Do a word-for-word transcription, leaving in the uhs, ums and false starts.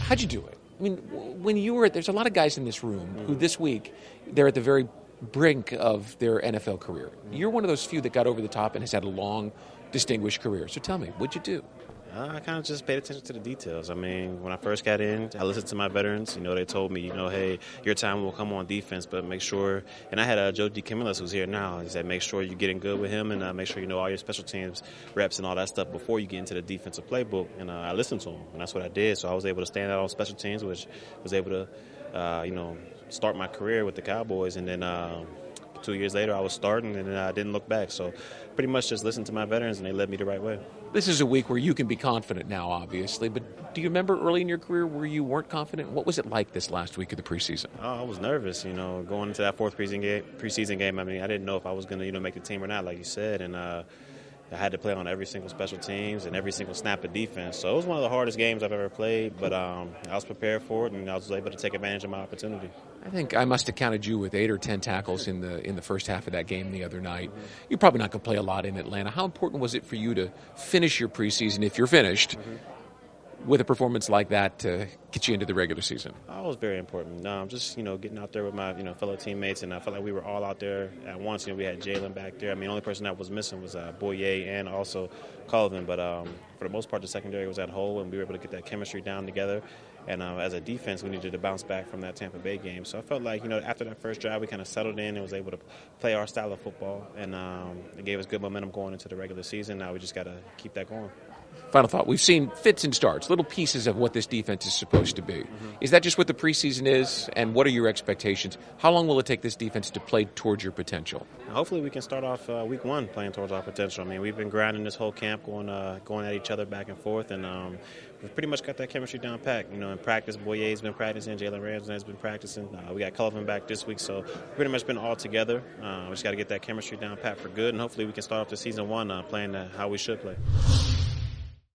How'd you do it? I mean, when you were, there's a lot of guys in this room who this week, they're at the very brink of their N F L career. You're one of those few that got over the top and has had a long, distinguished career. So tell me, what'd you do? Uh, I kind of just paid attention to the details. I mean, when I first got in, I listened to my veterans. You know, they told me, you know, hey, your time will come on defense, but make sure. And I had uh, Joe DeCamillis, who's here now. He said, make sure you're getting good with him and uh, make sure you know all your special teams reps and all that stuff before you get into the defensive playbook. And uh, I listened to him, and that's what I did. So I was able to stand out on special teams, which was able to, uh, you know, start my career with the Cowboys. And then uh, two years later, I was starting, and I didn't look back. So pretty much just listened to my veterans, and they led me the right way. This is a week where you can be confident now, obviously, but do you remember early in your career where you weren't confident? What was it like this last week of the preseason? Oh, I was nervous, you know, going into that fourth preseason game. Preseason game, I mean, I didn't know if I was going to, you know, make the team or not, like you said, and uh, I had to play on every single special teams and every single snap of defense. So it was one of the hardest games I've ever played, but um, I was prepared for it, and I was able to take advantage of my opportunity. I think I must have counted you with eight or ten tackles in the in the first half of that game the other night. You're probably not going to play a lot in Atlanta. How important was it for you to finish your preseason, if you're finished, mm-hmm. with a performance like that to get you into the regular season? Oh, it was very important. Um, just, you know, getting out there with my, you know, fellow teammates, and I felt like we were all out there at once. You know, we had Jalen back there. I mean, the only person that was missing was uh, Boye and also Colvin, but um, for the most part, the secondary was at whole, and we were able to get that chemistry down together. And uh, as a defense, we needed to bounce back from that Tampa Bay game. So I felt like, you know, after that first drive, we kind of settled in and was able to play our style of football. And um, it gave us good momentum going into the regular season. Now we just got to keep that going. Final thought. We've seen fits and starts, little pieces of what this defense is supposed to be. Mm-hmm. Is that just what the preseason is, and what are your expectations? How long will it take this defense to play towards your potential? Hopefully we can start off uh, week one playing towards our potential. I mean, we've been grinding this whole camp, going uh, going at each other back and forth, and um, we've pretty much got that chemistry down pat. You know, in practice, Boye's been practicing, Jalen Ramsey has been practicing. Uh, we got Colvin back this week, so pretty much been all together. Uh, we just got to get that chemistry down pat for good, and hopefully we can start off the season one uh, playing uh, how we should play.